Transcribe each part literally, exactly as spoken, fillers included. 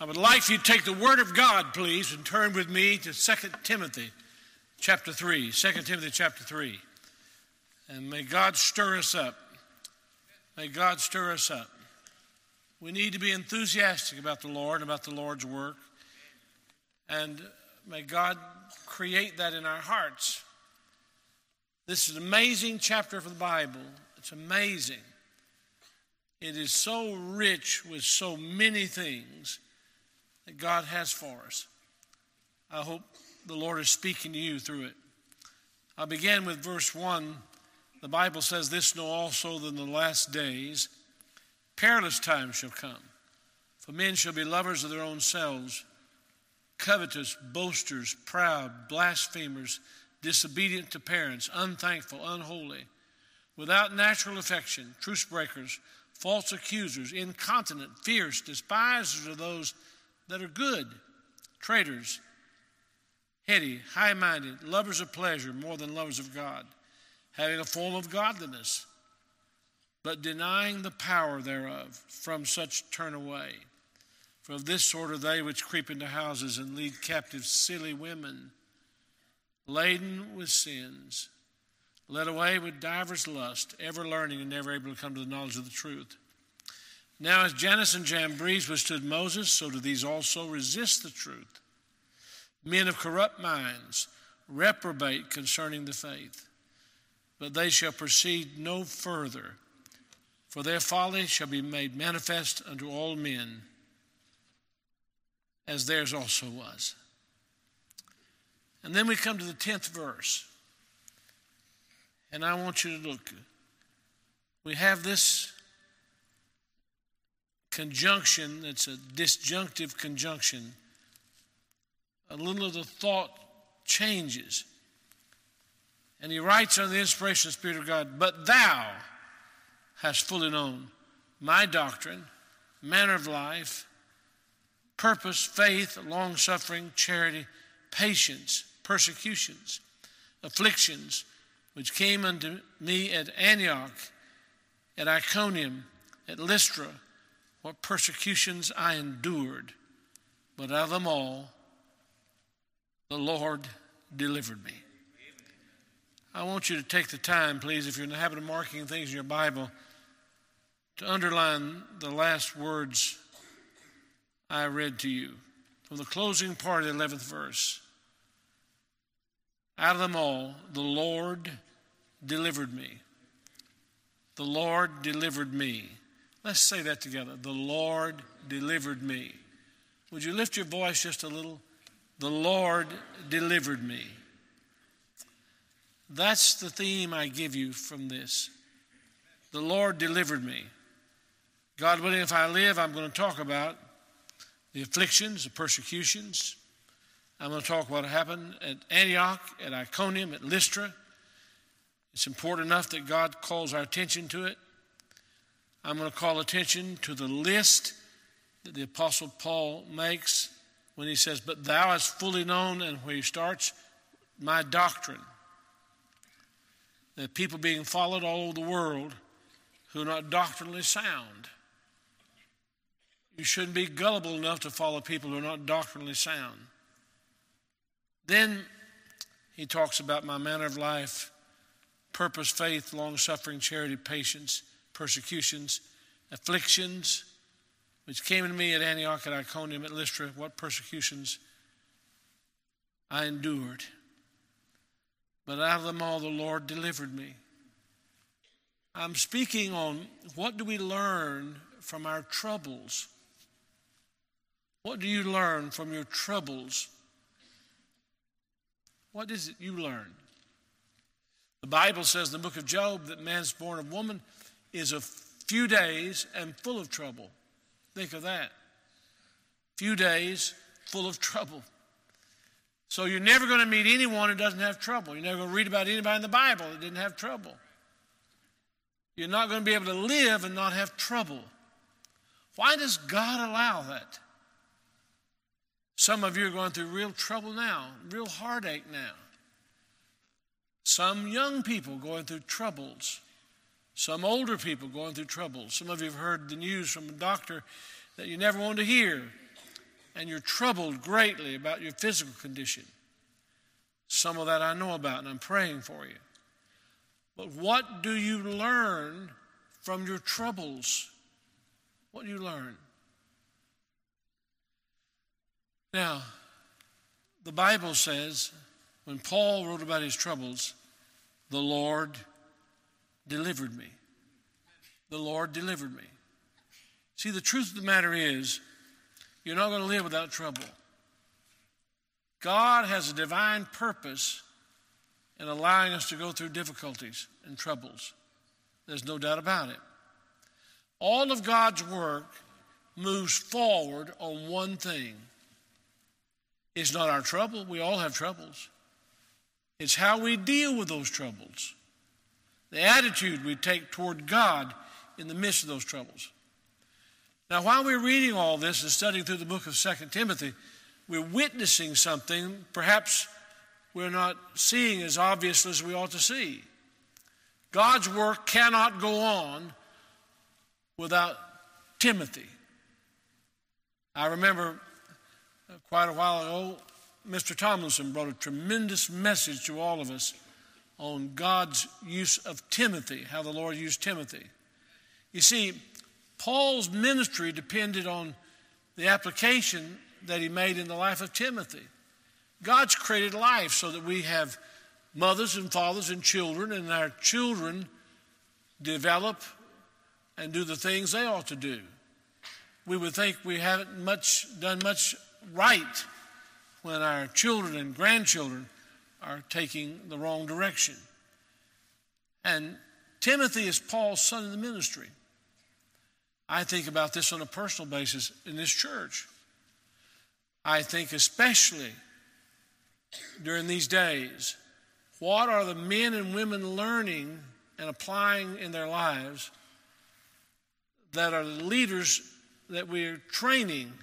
I would like for you to take the Word of God, please, and turn with me to Second Timothy chapter three. Second Timothy chapter three. And may God stir us up. May God stir us up. We need to be enthusiastic about the Lord and about the Lord's work. And may God create that in our hearts. This is an amazing chapter of the Bible. It's amazing. It is so rich with so many things that God has for us. I hope the Lord is speaking to you through it. I'll begin with verse one. The Bible says, "This know also that in the last days perilous times shall come. For men shall be lovers of their own selves, covetous, boasters, proud, blasphemers, disobedient to parents, unthankful, unholy, without natural affection, truce breakers, false accusers, incontinent, fierce, despisers of those that are good, traitors, heady, high-minded, lovers of pleasure more than lovers of God, having a form of godliness, but denying the power thereof. From such turn away. For of this sort are they which creep into houses and lead captive silly women, laden with sins, led away with divers lusts, ever learning and never able to come to the knowledge of the truth. Now as Jannes and Jambres withstood Moses, so do these also resist the truth. Men of corrupt minds, reprobate concerning the faith. But they shall proceed no further, for their folly shall be made manifest unto all men, as theirs also was." And then we come to the tenth verse. And I want you to look. We have this conjunction, it's a disjunctive conjunction. A little of the thought changes. And he writes under the inspiration of the Spirit of God, "But thou hast fully known my doctrine, manner of life, purpose, faith, long-suffering, charity, patience, persecutions, afflictions, which came unto me at Antioch, at Iconium, at Lystra, what persecutions I endured, but out of them all the Lord delivered me." I want you to take the time, please, if you're in the habit of marking things in your Bible, to underline the last words I read to you from the closing part of the eleventh verse. Out of them all, the Lord delivered me. The Lord delivered me. Let's say that together. The Lord delivered me. Would you lift your voice just a little? The Lord delivered me. That's the theme I give you from this. The Lord delivered me. God willing, if I live, I'm going to talk about the afflictions, the persecutions. I'm going to talk about what happened at Antioch, at Iconium, at Lystra. It's important enough that God calls our attention to it. I'm going to call attention to the list that the Apostle Paul makes when he says, "But thou hast fully known," and where he starts, "my doctrine." There are people being followed all over the world who are not doctrinally sound. You shouldn't be gullible enough to follow people who are not doctrinally sound. Then he talks about my manner of life, purpose, faith, long-suffering, charity, patience, persecutions, afflictions, which came to me at Antioch, at Iconium, at Lystra, what persecutions I endured. But out of them all the Lord delivered me. I'm speaking on what do we learn from our troubles? What do you learn from your troubles? What is it you learn? The Bible says in the book of Job that man's born of woman is a few days and full of trouble. Think of that. Few days full of trouble. So you're never going to meet anyone who doesn't have trouble. You're never going to read about anybody in the Bible that didn't have trouble. You're not going to be able to live and not have trouble. Why does God allow that? Some of you are going through real trouble now, real heartache now. Some young people going through troubles. Some older people going through troubles. Some of you have heard the news from a doctor that you never wanted to hear. and you're troubled greatly about your physical condition. Some of that I know about, and I'm praying for you. But what do you learn from your troubles? What do you learn? Now, the Bible says, when Paul wrote about his troubles, the Lord delivered me. The Lord delivered me. See, the truth of the matter is, you're not going to live without trouble. God has a divine purpose in allowing us to go through difficulties and troubles. There's no doubt about it. All of God's work moves forward on one thing. It's not our trouble. We all have troubles. It's how we deal with those troubles. The attitude we take toward God in the midst of those troubles. Now, while we're reading all this and studying through the book of Second Timothy, we're witnessing something perhaps we're not seeing as obviously as we ought to see. God's work cannot go on without Timothy. I remember quite a while ago, Mister Tomlinson brought a tremendous message to all of us on God's use of Timothy, how the Lord used Timothy. You see, Paul's ministry depended on the application that he made in the life of Timothy. God's created life so that we have mothers and fathers and children, and our children develop and do the things they ought to do. We would think we haven't much done much right when our children and grandchildren are taking the wrong direction. And Timothy is Paul's son in the ministry. I think about this on a personal basis in this church. I think especially during these days, what are the men and women learning and applying in their lives that are the leaders that we're training?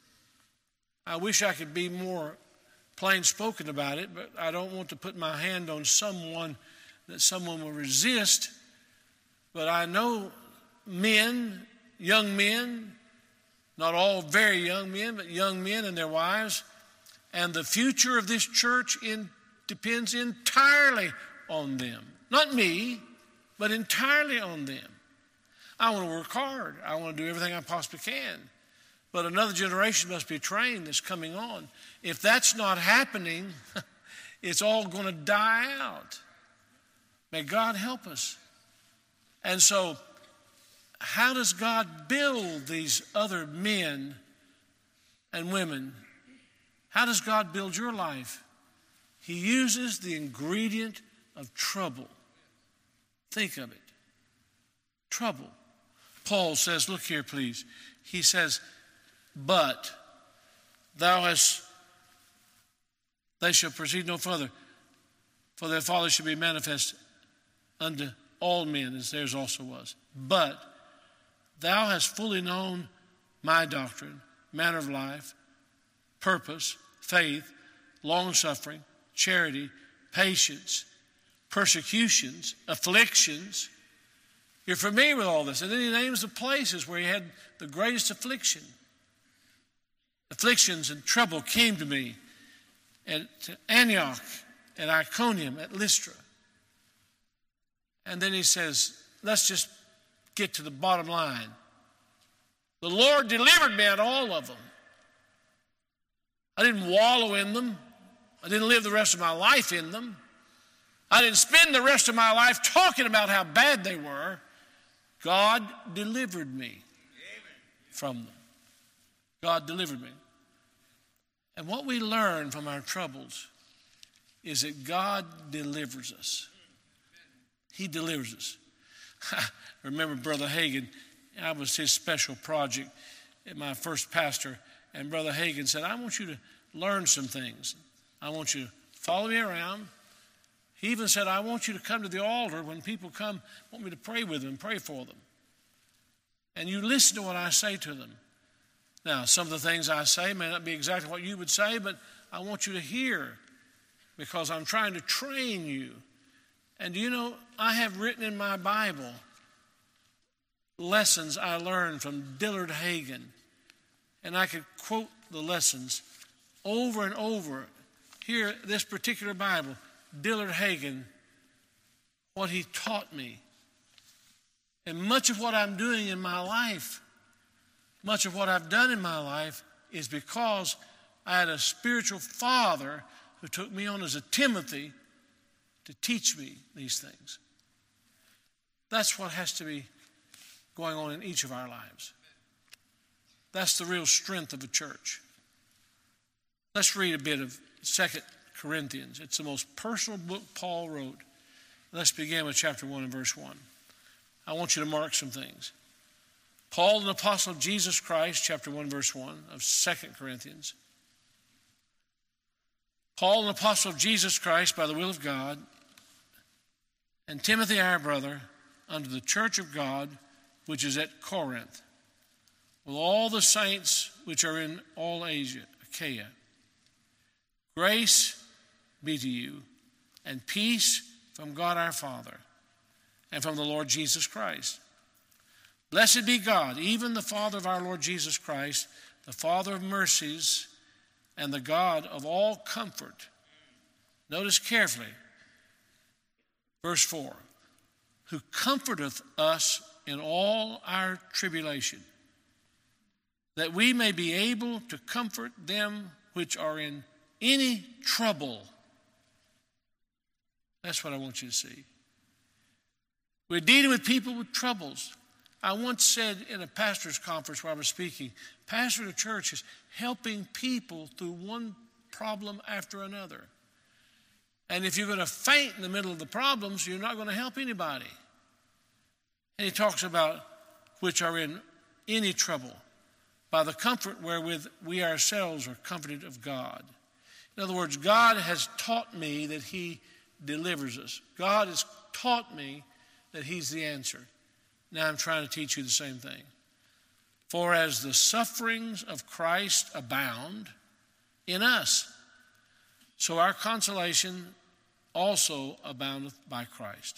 I wish I could be more plain spoken about it, but I don't want to put my hand on someone that someone will resist. But I know men, young men, not all very young men, but young men and their wives, and the future of this church in, depends entirely on them. Not me, but entirely on them. I want to work hard. I want to do everything I possibly can. But another generation must be trained that's coming on. If that's not happening, it's all going to die out. May God help us. And so, how does God build these other men and women? How does God build your life? He uses the ingredient of trouble. Think of it. Trouble. Paul says, look here, please. He says, but thou hast, they shall proceed no further, for their folly shall be manifest unto all men, as theirs also was. But thou hast fully known my doctrine, manner of life, purpose, faith, long-suffering, charity, patience, persecutions, afflictions. You're familiar with all this. And then he names the places where he had the greatest affliction. Afflictions and trouble came to me at Antioch, at Iconium, at Lystra. And then he says, let's just get to the bottom line. The Lord delivered me out of all of them. I didn't wallow in them. I didn't live the rest of my life in them. I didn't spend the rest of my life talking about how bad they were. God delivered me from them. God delivered me. And what we learn from our troubles is that God delivers us. He delivers us. I remember Brother Hagin. I was his special project at my first pastor. And Brother Hagin said, I want you to learn some things. I want you to follow me around. He even said, I want you to come to the altar when people come, want me to pray with them, pray for them. And you listen to what I say to them. Now, some of the things I say may not be exactly what you would say, but I want you to hear because I'm trying to train you. And do you know, I have written in my Bible lessons I learned from Dillard Hagin and I could quote the lessons over and over. Here, this particular Bible, Dillard Hagen, what he taught me. And much of what I'm doing in my life, much of what I've done in my life is because I had a spiritual father who took me on as a Timothy to teach me these things. That's what has to be going on in each of our lives. That's the real strength of a church. Let's read a bit of Second Corinthians. It's the most personal book Paul wrote. Let's begin with chapter one and verse one. I want you to mark some things. Paul, an apostle of Jesus Christ, chapter one, verse one of Second Corinthians. Paul, an apostle of Jesus Christ by the will of God, and Timothy, our brother, unto the church of God, which is at Corinth, with all the saints which are in all Asia, Achaia. Grace be to you, and peace from God our Father, and from the Lord Jesus Christ. Blessed be God, even the Father of our Lord Jesus Christ, the Father of mercies, and the God of all comfort. Notice carefully, verse four, who comforteth us in all our tribulation, that we may be able to comfort them which are in any trouble. That's what I want you to see. We're dealing with people with troubles. I once said in a pastor's conference where I was speaking, pastor of the church is helping people through one problem after another. And if you're going to faint in the middle of the problems, you're not going to help anybody. And he talks about which are in any trouble, by the comfort wherewith we ourselves are comforted of God. In other words, God has taught me that he delivers us. God has taught me that he's the answer. Now I'm trying to teach you the same thing. For as the sufferings of Christ abound in us, so our consolation also aboundeth by Christ.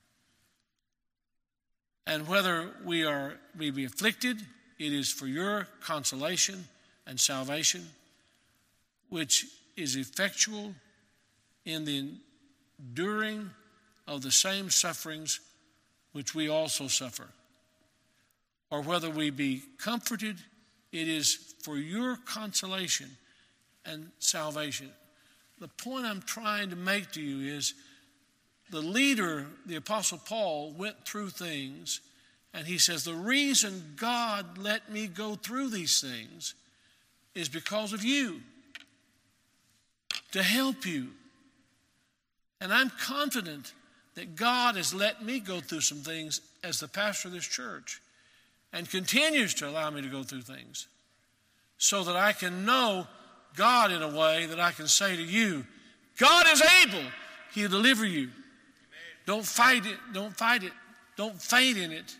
And whether we are we be afflicted, it is for your consolation and salvation, which is effectual in the enduring of the same sufferings which we also suffer. Or whether we be comforted, it is for your consolation and salvation. The point I'm trying to make to you is the leader, the Apostle Paul, went through things, and he says, the reason God let me go through these things is because of you, to help you. And I'm confident that God has let me go through some things as the pastor of this church and continues to allow me to go through things so that I can know God in a way that I can say to you, God is able. He'll deliver you. Amen. Don't fight it. Don't fight it. Don't faint in it.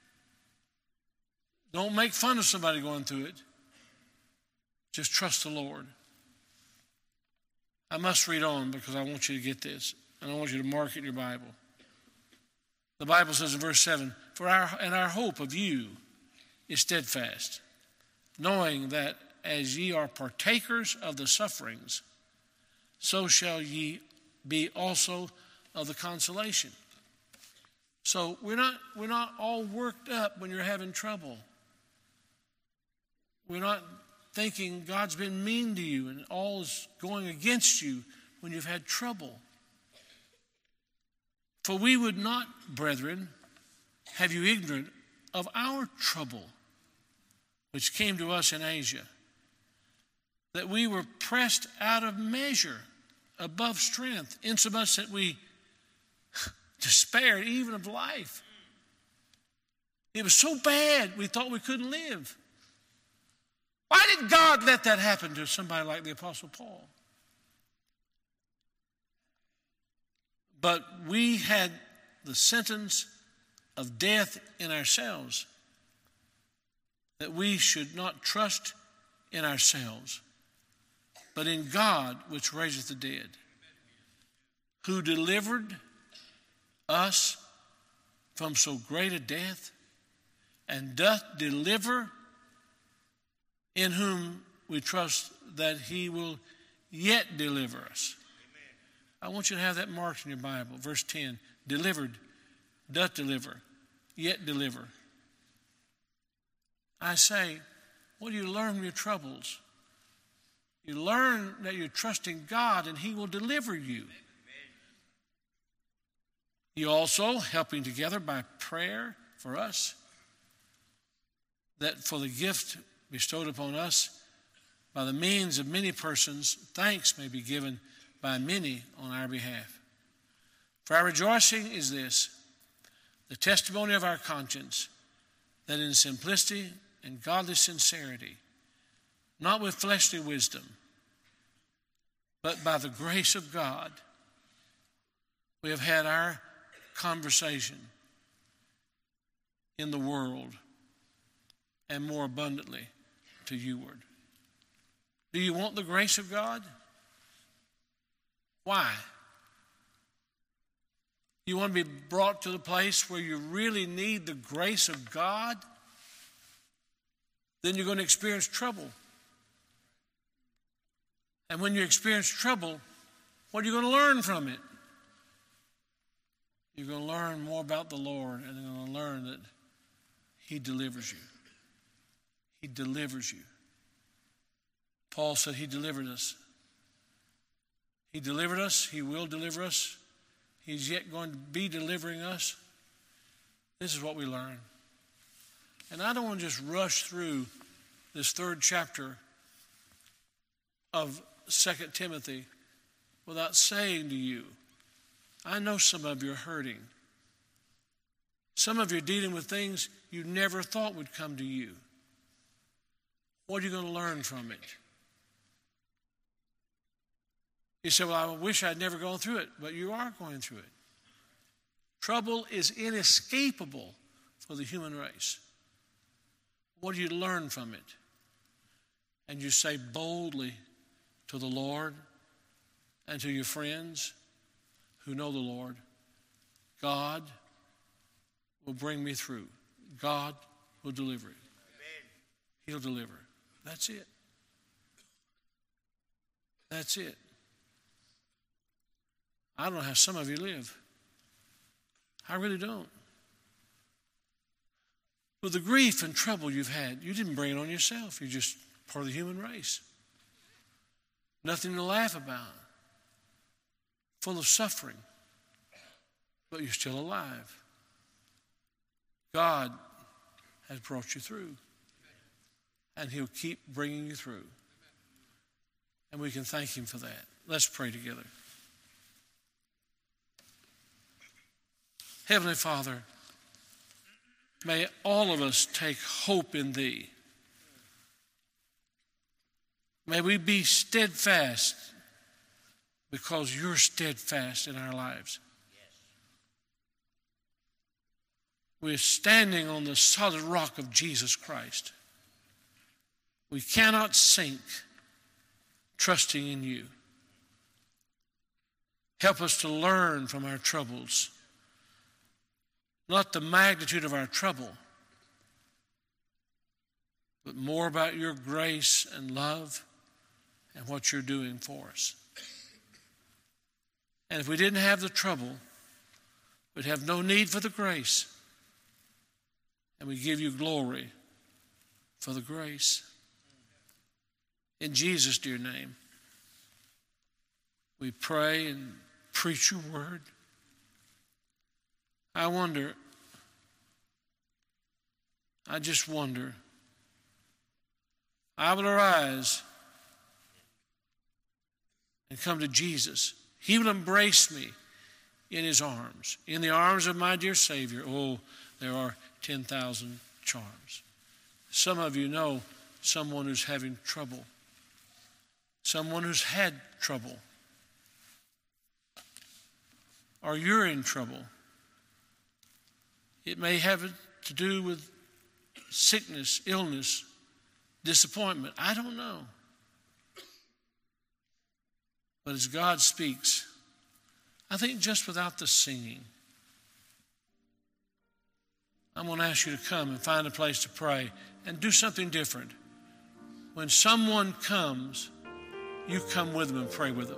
Don't make fun of somebody going through it. Just trust the Lord. I must read on because I want you to get this, and I want you to mark it in your Bible. The Bible says in verse seven, For our and our hope of you is steadfast, knowing that as ye are partakers of the sufferings, so shall ye be also of the consolation. So we're not we're not all worked up when you're having trouble. We're not thinking God's been mean to you and all is going against you when you've had trouble. For we would not, brethren, have you ignorant of our trouble, which came to us in Asia, that we were pressed out of measure, above strength, insomuch that we despaired even of life. It was so bad we thought we couldn't live. Why did God let that happen to somebody like the Apostle Paul? But we had the sentence of death in ourselves, that we should not trust in ourselves, but in God which raiseth the dead, who delivered us from so great a death, and doth deliver in whom we trust that he will yet deliver us. Amen. I want you to have that marked in your Bible. Verse ten, delivered, doth deliver, yet deliver. I say, what do you learn from your troubles? You learn that you're trusting God and he will deliver you. You also helping together by prayer for us, that for the gift bestowed upon us by the means of many persons, thanks may be given by many on our behalf. For our rejoicing is this, the testimony of our conscience, that in simplicity and godly sincerity, not with fleshly wisdom, but by the grace of God, we have had our conversation in the world and more abundantly to youward. Do you want the grace of God? Why? You want to be brought to the place where you really need the grace of God? Then you're going to experience trouble. And when you experience trouble, what are you going to learn from it? You're going to learn more about the Lord, and you're going to learn that he delivers you. He delivers you. Paul said he delivered us. He delivered us. He will deliver us. He's yet going to be delivering us. This is what we learn. And I don't want to just rush through this third chapter of Second Timothy without saying to you, I know some of you are hurting. Some of you are dealing with things you never thought would come to you. What are you going to learn from it? You say, well, I wish I'd never gone through it, but you are going through it. Trouble is inescapable for the human race. What do you learn from it? And you say boldly to the Lord and to your friends who know the Lord, God will bring me through. God will deliver it. Amen. He'll deliver. That's it. That's it. I don't know how some of you live. I really don't. With the grief and trouble you've had, you didn't bring it on yourself. You're just part of the human race. Nothing to laugh about. Full of suffering. But you're still alive. God has brought you through. And he'll keep bringing you through. And we can thank him for that. Let's pray together. Heavenly Father, may all of us take hope in thee. May we be steadfast because you're steadfast in our lives. We're standing on the solid rock of Jesus Christ. We cannot sink trusting in you. Help us to learn from our troubles. Not the magnitude of our trouble, but more about your grace and love and what you're doing for us. And if we didn't have the trouble, we'd have no need for the grace. And we give you glory for the grace. In Jesus' dear name, we pray and preach your word. I wonder, I just wonder, I will arise and come to Jesus. He will embrace me in his arms, in the arms of my dear Savior. Oh, there are ten thousand charms. Some of you know someone who's having trouble, someone who's had trouble, or you're in trouble. It may have to do with sickness, illness, disappointment. I don't know. But as God speaks, I think just without the singing, I'm going to ask you to come and find a place to pray and do something different. when someone comes, you come with them and pray with them.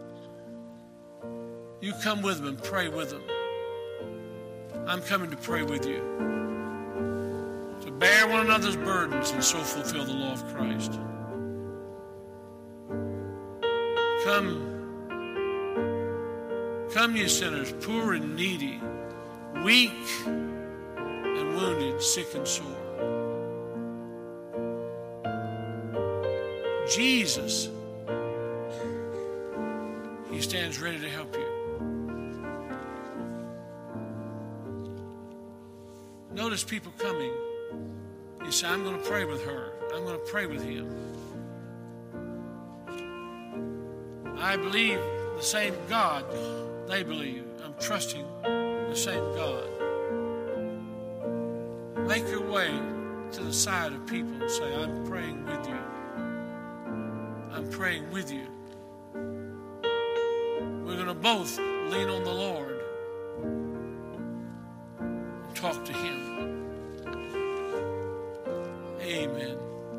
You come with them and pray with them. I'm coming to pray with you. To bear one another's burdens and so fulfill the law of Christ. Come, come ye sinners, poor and needy, weak and wounded, sick and sore. Jesus, he stands ready to help you. Notice people coming. You say, I'm going to pray with her. I'm going to pray with him. I believe the same God they believe. I'm trusting the same God. Make your way to the side of people and say, I'm praying with you. I'm praying with you. We're going to both lean on the Lord and talk to him. Amen.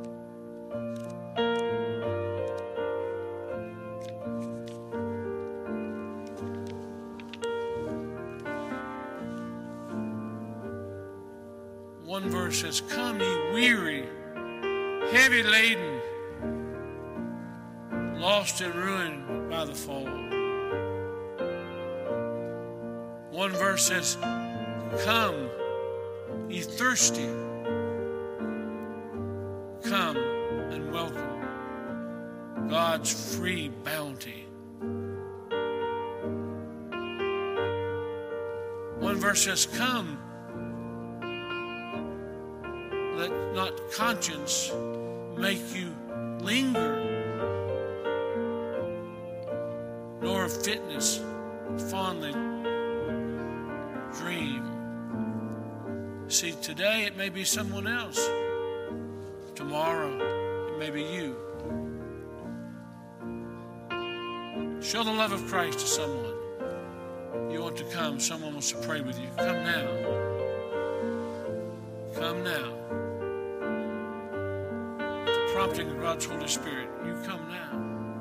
One verse says, come ye weary, heavy laden, lost and ruined by the fall. One verse says, come ye thirsty, come and welcome God's free bounty. One verse says, come, let not conscience make you linger, nor fitness fondly dream. See, today it may be someone else. Tomorrow it may be you. Show the love of Christ to someone. You want to come, someone wants to pray with you. Come now. Come now. The prompting of God's Holy Spirit, you come now.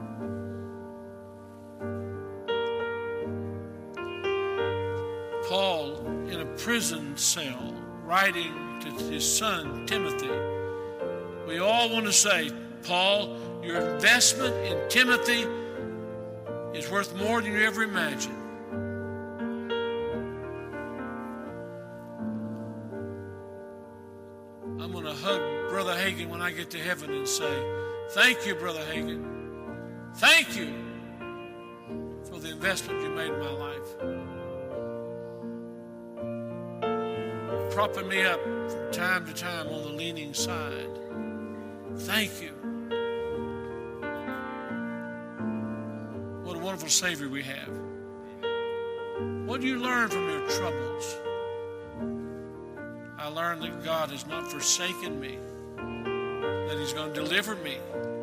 Paul, in a prison cell, writing to his son Timothy, we all want to say, Paul, your investment in Timothy is worth more than you ever imagined. I'm going to hug Brother Hagin when I get to heaven and say, thank you, Brother Hagin. Thank you for the investment you made in my life. Propping me up from time to time on the leaning side. Thank you. What a wonderful Savior we have. What do you learn from your troubles? I learned that God has not forsaken me, that he's going to deliver me.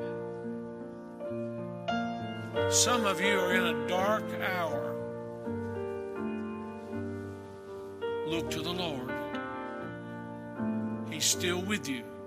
Some of you are in a dark hour. Look to the Lord. He's still with you.